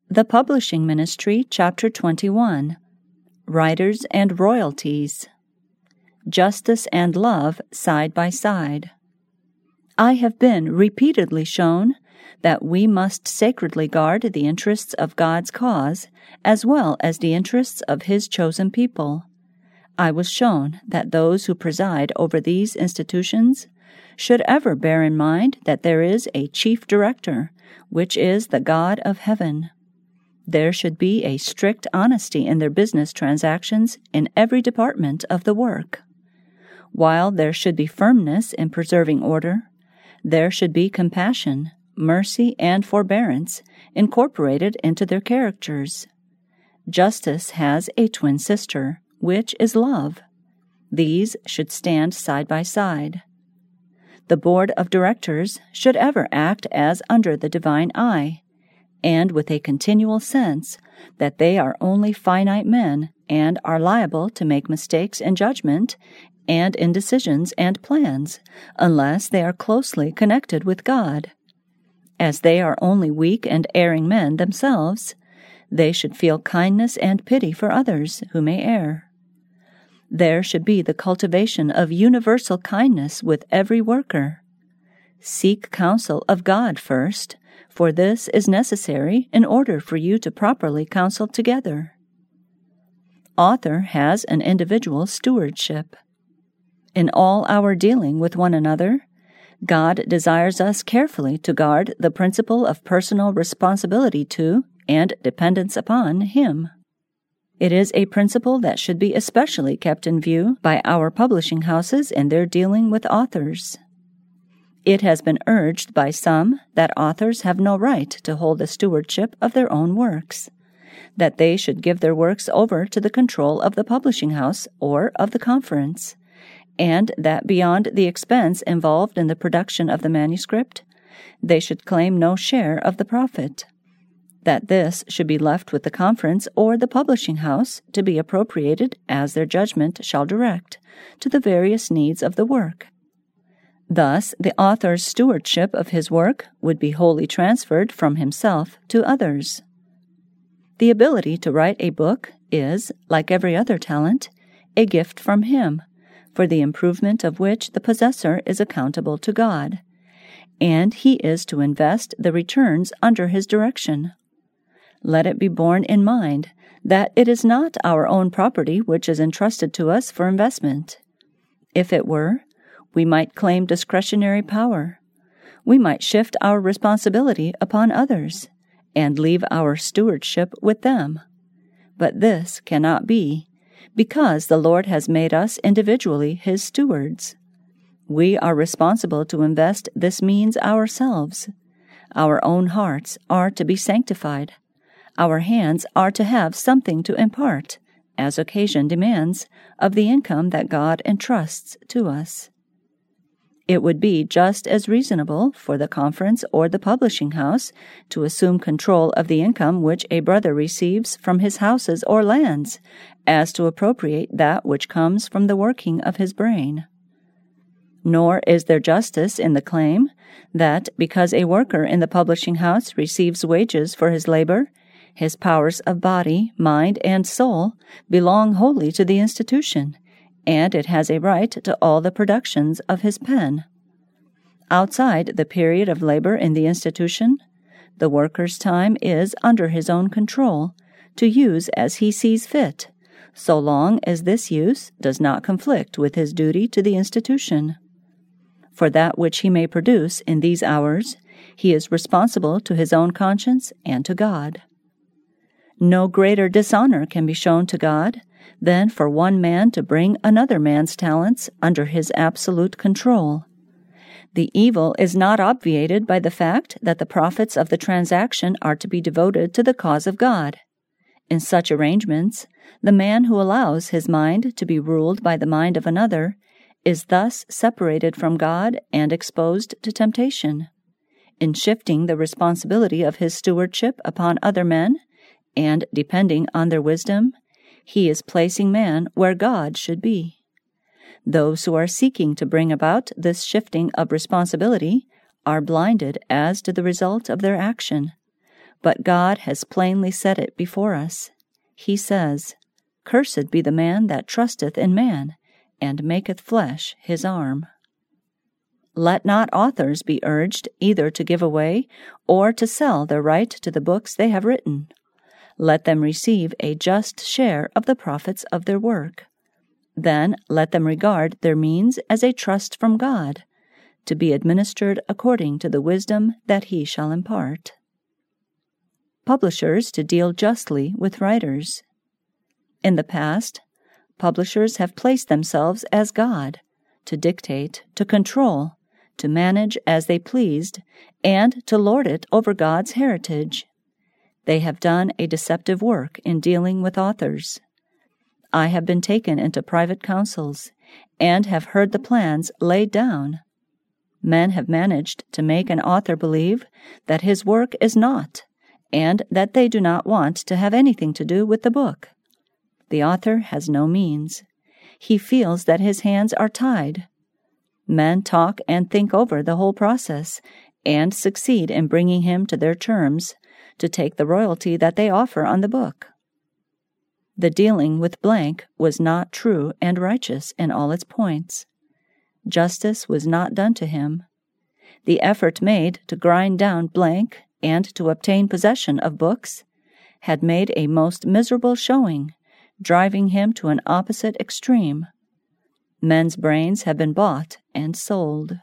The Publishing Ministry, Chapter 21, Writers and Royalties. Justice and Love Side by Side. I have been repeatedly shown that we must sacredly guard the interests of God's cause as well as the interests of His chosen people. I was shown that those who preside over these institutions should ever bear in mind that there is a chief director, which is the God of heaven. There should be a strict honesty in their business transactions in every department of the work. While there should be firmness in preserving order, there should be compassion, mercy, and forbearance incorporated into their characters. Justice has a twin sister, which is love. These should stand side by side. The board of directors should ever act as under the divine eye, and with a continual sense that they are only finite men and are liable to make mistakes in judgment and in decisions and plans, unless they are closely connected with God. As they are only weak and erring men themselves, they should feel kindness and pity for others who may err. There should be the cultivation of universal kindness with every worker. Seek counsel of God first, for this is necessary in order for you to properly counsel together. Author has an individual stewardship. In all our dealing with one another, God desires us carefully to guard the principle of personal responsibility to and dependence upon Him. It is a principle that should be especially kept in view by our publishing houses in their dealing with authors. It has been urged by some that authors have no right to hold the stewardship of their own works, that they should give their works over to the control of the publishing house or of the conference, and that beyond the expense involved in the production of the manuscript, they should claim no share of the profit, that this should be left with the conference or the publishing house to be appropriated as their judgment shall direct to the various needs of the work. Thus, the author's stewardship of his work would be wholly transferred from himself to others. The ability to write a book is, like every other talent, a gift from Him, for the improvement of which the possessor is accountable to God, and he is to invest the returns under His direction. Let it be borne in mind that it is not our own property which is entrusted to us for investment. If it were, we might claim discretionary power. We might shift our responsibility upon others and leave our stewardship with them. But this cannot be, because the Lord has made us individually His stewards. We are responsible to invest this means ourselves. Our own hearts are to be sanctified. Our hands are to have something to impart, as occasion demands, of the income that God entrusts to us. It would be just as reasonable for the conference or the publishing house to assume control of the income which a brother receives from his houses or lands, as to appropriate that which comes from the working of his brain. Nor is there justice in the claim that, because a worker in the publishing house receives wages for his labor, his powers of body, mind, and soul belong wholly to the institution, and it has a right to all the productions of his pen. Outside the period of labor in the institution, the worker's time is under his own control, to use as he sees fit, so long as this use does not conflict with his duty to the institution. For that which he may produce in these hours, he is responsible to his own conscience and to God. No greater dishonor can be shown to God than for one man to bring another man's talents under his absolute control. The evil is not obviated by the fact that the profits of the transaction are to be devoted to the cause of God. In such arrangements, the man who allows his mind to be ruled by the mind of another is thus separated from God and exposed to temptation. In shifting the responsibility of his stewardship upon other men, and depending on their wisdom, he is placing man where God should be. Those who are seeking to bring about this shifting of responsibility are blinded as to the result of their action. But God has plainly set it before us. He says, "Cursed be the man that trusteth in man, and maketh flesh his arm." Let not authors be urged either to give away or to sell their right to the books they have written. Let them receive a just share of the profits of their work. Then let them regard their means as a trust from God, to be administered according to the wisdom that He shall impart. Publishers to deal justly with writers. In the past, publishers have placed themselves as God, to dictate, to control, to manage as they pleased, and to lord it over God's heritage. They have done a deceptive work in dealing with authors. I have been taken into private councils, and have heard the plans laid down. Men have managed to make an author believe that his work is naught, and that they do not want to have anything to do with the book. The author has no means. He feels that his hands are tied. Men talk and think over the whole process, and succeed in bringing him to their terms, to take the royalty that they offer on the book. The dealing with blank was not true and righteous in all its points. Justice was not done to him. The effort made to grind down blank and to obtain possession of books had made a most miserable showing, driving him to an opposite extreme. Men's brains have been bought and sold.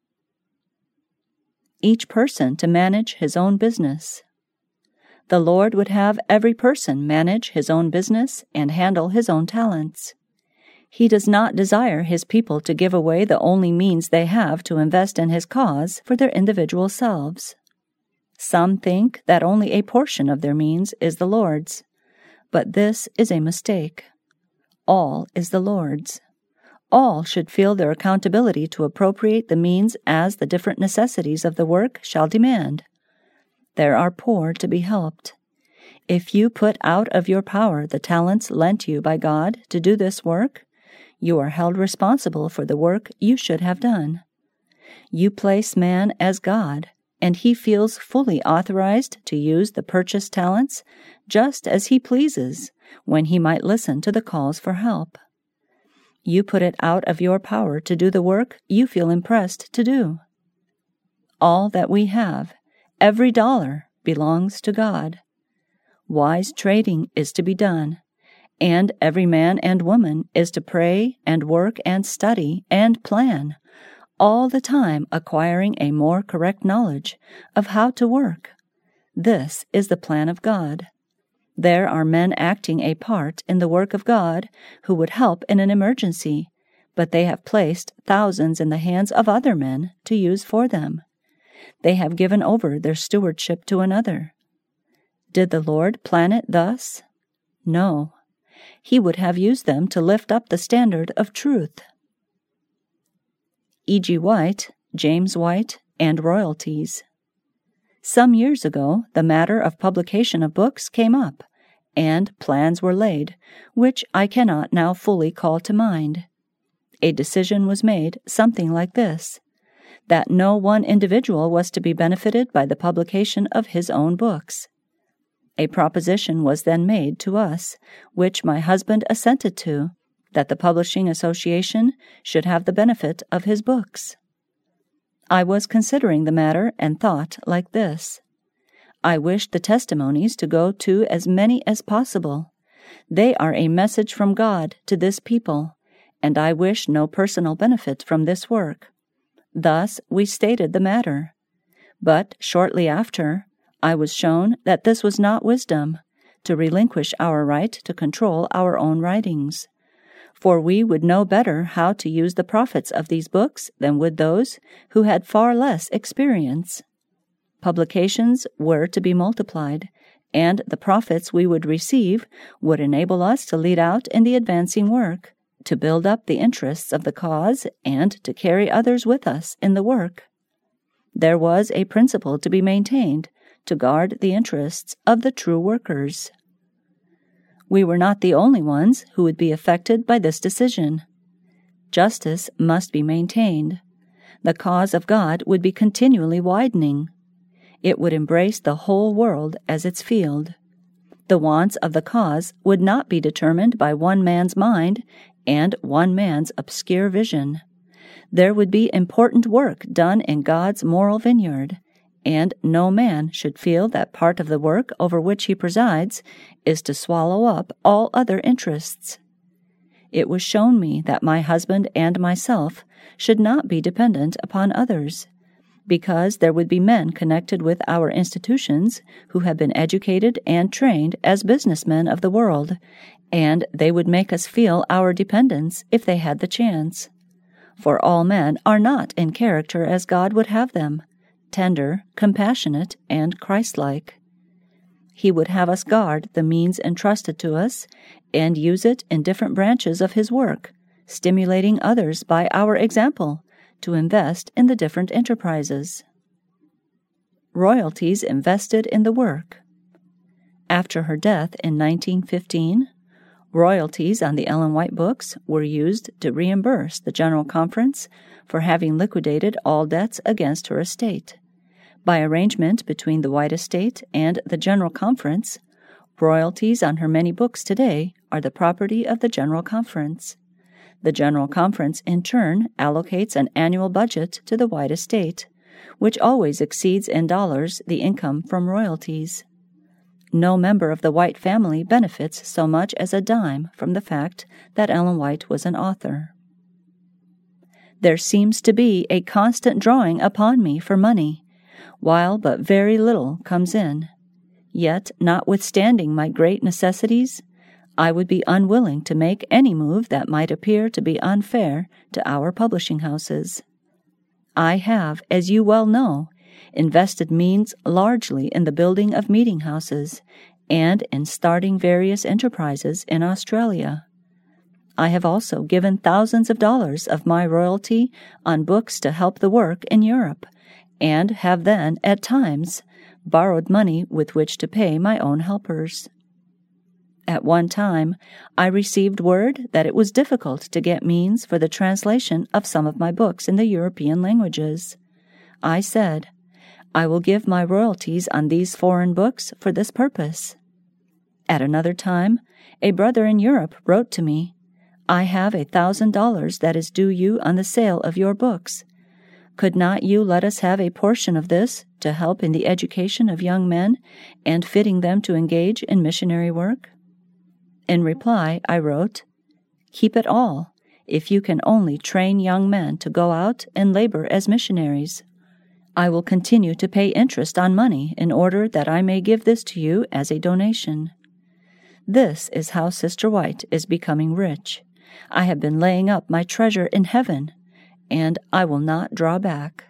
Each person to manage his own business. The Lord would have every person manage his own business and handle his own talents. He does not desire His people to give away the only means they have to invest in His cause for their individual selves. Some think that only a portion of their means is the Lord's, but this is a mistake. All is the Lord's. All should feel their accountability to appropriate the means as the different necessities of the work shall demand. There are poor to be helped. If you put out of your power the talents lent you by God to do this work, you are held responsible for the work you should have done. You place man as God, and he feels fully authorized to use the purchased talents just as he pleases, when he might listen to the calls for help. You put it out of your power to do the work you feel impressed to do. All that we have, every dollar, belongs to God. Wise trading is to be done, and every man and woman is to pray and work and study and plan, all the time acquiring a more correct knowledge of how to work. This is the plan of God. There are men acting a part in the work of God who would help in an emergency, but they have placed thousands in the hands of other men to use for them. They have given over their stewardship to another. Did the Lord plan it thus? No. He would have used them to lift up the standard of truth. E.G. White, James White, and Royalties. Some years ago, the matter of publication of books came up, and plans were laid, which I cannot now fully call to mind. A decision was made, something like this, that no one individual was to be benefited by the publication of his own books. A proposition was then made to us, which my husband assented to, that the Publishing Association should have the benefit of his books. I was considering the matter and thought like this. I wish the testimonies to go to as many as possible. They are a message from God to this people, and I wish no personal benefit from this work. Thus we stated the matter. But shortly after, I was shown that this was not wisdom, to relinquish our right to control our own writings. For we would know better how to use the profits of these books than would those who had far less experience. Publications were to be multiplied, and the profits we would receive would enable us to lead out in the advancing work, to build up the interests of the cause, and to carry others with us in the work. There was a principle to be maintained to guard the interests of the true workers. We were not the only ones who would be affected by this decision. Justice must be maintained. The cause of God would be continually widening. It would embrace the whole world as its field. The wants of the cause would not be determined by one man's mind and one man's obscure vision. There would be important work done in God's moral vineyard, and no man should feel that part of the work over which he presides is to swallow up all other interests. It was shown me that my husband and myself should not be dependent upon others, because there would be men connected with our institutions who have been educated and trained as businessmen of the world, and they would make us feel our dependence if they had the chance. For all men are not in character as God would have them, tender, compassionate, and Christ-like. He would have us guard the means entrusted to us and use it in different branches of his work, stimulating others by our example to invest in the different enterprises. Royalties invested in the work. After her death in 1915, royalties on the Ellen White books were used to reimburse the General Conference for having liquidated all debts against her estate. By arrangement between the White estate and the General Conference, royalties on her many books today are the property of the General Conference. The General Conference, in turn, allocates an annual budget to the White estate, which always exceeds in dollars the income from royalties. No member of the White family benefits so much as a dime from the fact that Ellen White was an author. There seems to be a constant drawing upon me for money, while but very little comes in. Yet, notwithstanding my great necessities, I would be unwilling to make any move that might appear to be unfair to our publishing houses. I have, as you well know, invested means largely in the building of meeting houses and in starting various enterprises in Australia. I have also given thousands of dollars of my royalty on books to help the work in Europe, and have then, at times, borrowed money with which to pay my own helpers. At one time, I received word that it was difficult to get means for the translation of some of my books in the European languages. I said, I will give my royalties on these foreign books for this purpose. At another time, a brother in Europe wrote to me, I have $1,000 that is due you on the sale of your books. Could not you let us have a portion of this to help in the education of young men and fitting them to engage in missionary work? In reply, I wrote, Keep it all, if you can only train young men to go out and labor as missionaries. I will continue to pay interest on money in order that I may give this to you as a donation. This is how Sister White is becoming rich. I have been laying up my treasure in heaven, and I will not draw back.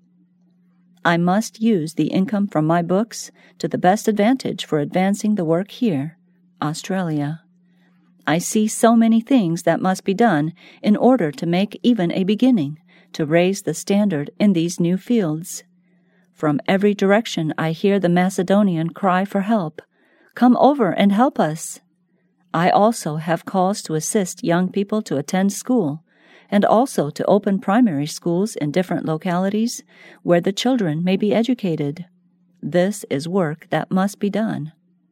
I must use the income from my books to the best advantage for advancing the work here, Australia. I see so many things that must be done in order to make even a beginning, to raise the standard in these new fields. From every direction I hear the Macedonian cry for help. Come over and help us. I also have calls to assist young people to attend school, and also to open primary schools in different localities where the children may be educated. This is work that must be done.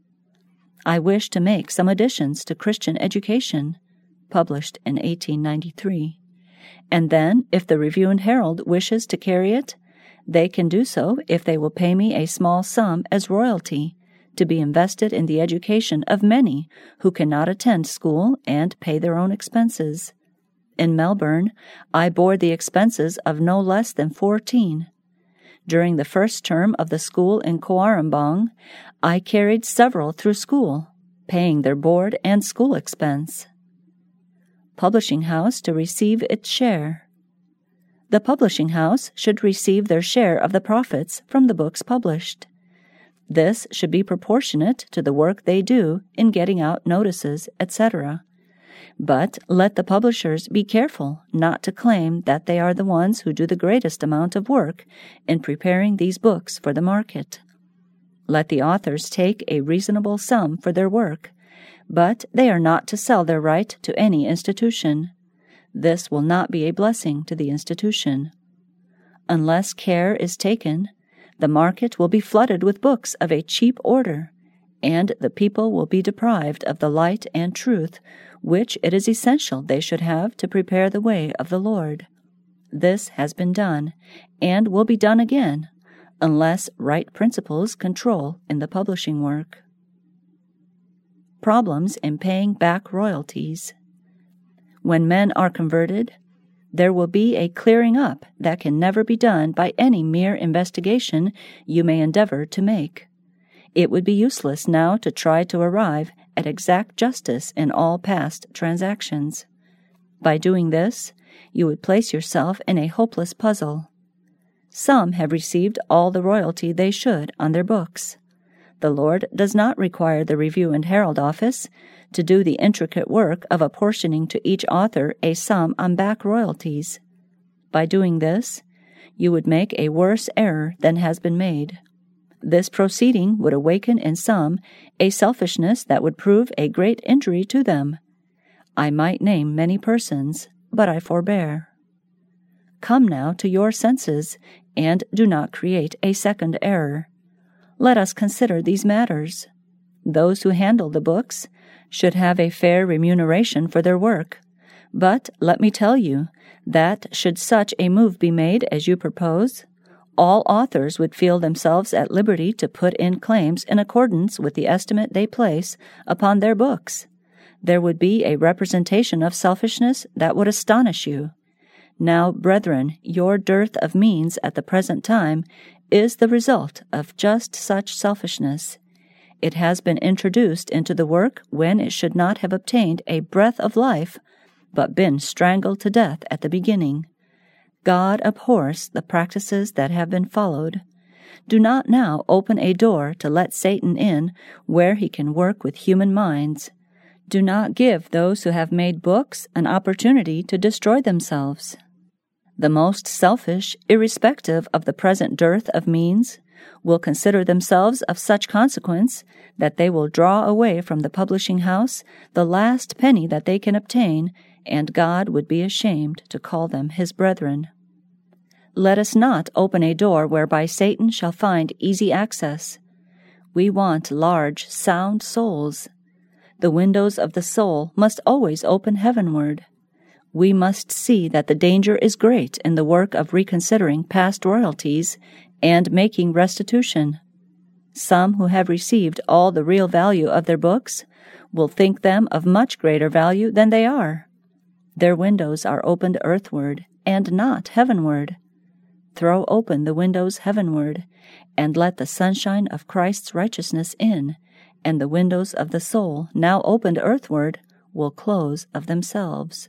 I wish to make some additions to Christian education, published in 1893, and then, if the Review and Herald wishes to carry it, they can do so if they will pay me a small sum as royalty, to be invested in the education of many who cannot attend school and pay their own expenses. In Melbourne, I bore the expenses of no less than 14. During the first term of the school in Coarambong, I carried several through school, paying their board and school expense. Publishing house to receive its share. The publishing house should receive their share of the profits from the books published. This should be proportionate to the work they do in getting out notices, etc. But let the publishers be careful not to claim that they are the ones who do the greatest amount of work in preparing these books for the market. Let the authors take a reasonable sum for their work, but they are not to sell their right to any institution. This will not be a blessing to the institution. Unless care is taken, The market will be flooded with books of a cheap order, and the people will be deprived of the light and truth which it is essential they should have to prepare the way of the Lord. This has been done, and will be done again, unless right principles control in the publishing work. Problems in paying back royalties. When men are converted, there will be a clearing up that can never be done by any mere investigation you may endeavor to make. It would be useless now to try to arrive at exact justice in all past transactions. By doing this, you would place yourself in a hopeless puzzle. Some have received all the royalty they should on their books. The Lord does not require the Review and Herald office to do the intricate work of apportioning to each author a sum on back royalties. By doing this, you would make a worse error than has been made. This proceeding would awaken in some a selfishness that would prove a great injury to them. I might name many persons, but I forbear. Come now to your senses, and do not create a second error. Let us consider these matters. Those who handle the books should have a fair remuneration for their work. But let me tell you that should such a move be made as you propose, all authors would feel themselves at liberty to put in claims in accordance with the estimate they place upon their books. There would be a representation of selfishness that would astonish you. Now, brethren, your dearth of means at the present time is the result of just such selfishness. It has been introduced into the work when it should not have obtained a breath of life, but been strangled to death at the beginning. God abhors the practices that have been followed. Do not now open a door to let Satan in where he can work with human minds. Do not give those who have made books an opportunity to destroy themselves. The most selfish, irrespective of the present dearth of means, will consider themselves of such consequence that they will draw away from the publishing house the last penny that they can obtain, and God would be ashamed to call them his brethren. Let us not open a door whereby Satan shall find easy access. We want large, sound souls. The windows of the soul must always open heavenward. We must see that the danger is great in the work of reconsidering past royalties and making restitution. Some who have received all the real value of their books will think them of much greater value than they are. Their windows are opened earthward and not heavenward. Throw open the windows heavenward, and let the sunshine of Christ's righteousness in, and the windows of the soul, now opened earthward, will close of themselves.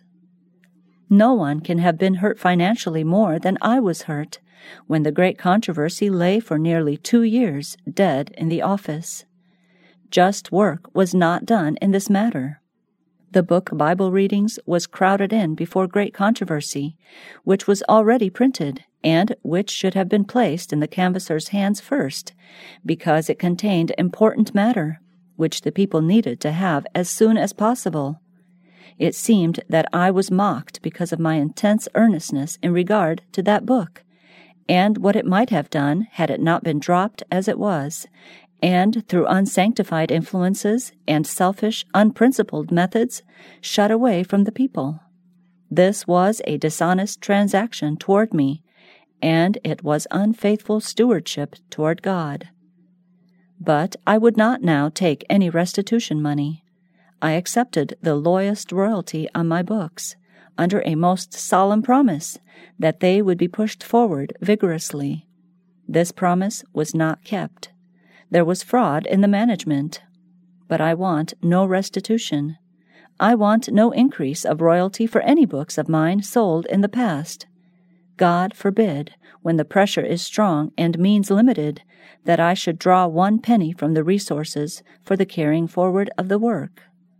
No one can have been hurt financially more than I was hurt when the great controversy lay for nearly 2 years dead in the office. Just work was not done in this matter. The book Bible Readings was crowded in before great controversy, which was already printed, and which should have been placed in the canvasser's hands first, because it contained important matter, which the people needed to have as soon as possible. It seemed that I was mocked because of my intense earnestness in regard to that book, and what it might have done had it not been dropped as it was, and through unsanctified influences and selfish, unprincipled methods, shut away from the people. This was a dishonest transaction toward me, and it was unfaithful stewardship toward God. But I would not now take any restitution money. I accepted the lowest royalty on my books, under a most solemn promise that they would be pushed forward vigorously. This promise was not kept. There was fraud in the management. But I want no restitution. I want no increase of royalty for any books of mine sold in the past. God forbid, when the pressure is strong and means limited, that I should draw 1 penny from the resources for the carrying forward of the work.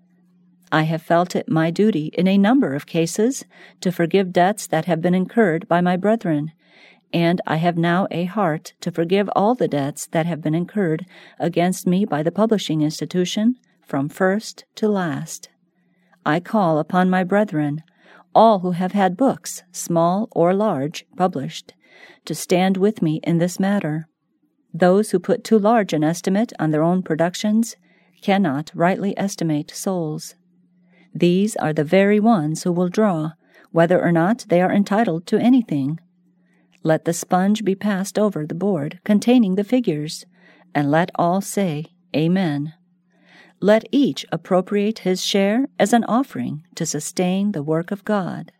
I have felt it my duty in a number of cases to forgive debts that have been incurred by my brethren, and I have now a heart to forgive all the debts that have been incurred against me by the publishing institution from first to last. I call upon my brethren, all who have had books, small or large, published, to stand with me in this matter. Those who put too large an estimate on their own productions cannot rightly estimate souls. These are the very ones who will draw, whether or not they are entitled to anything. Let the sponge be passed over the board containing the figures, and let all say, Amen. Let each appropriate his share as an offering to sustain the work of God.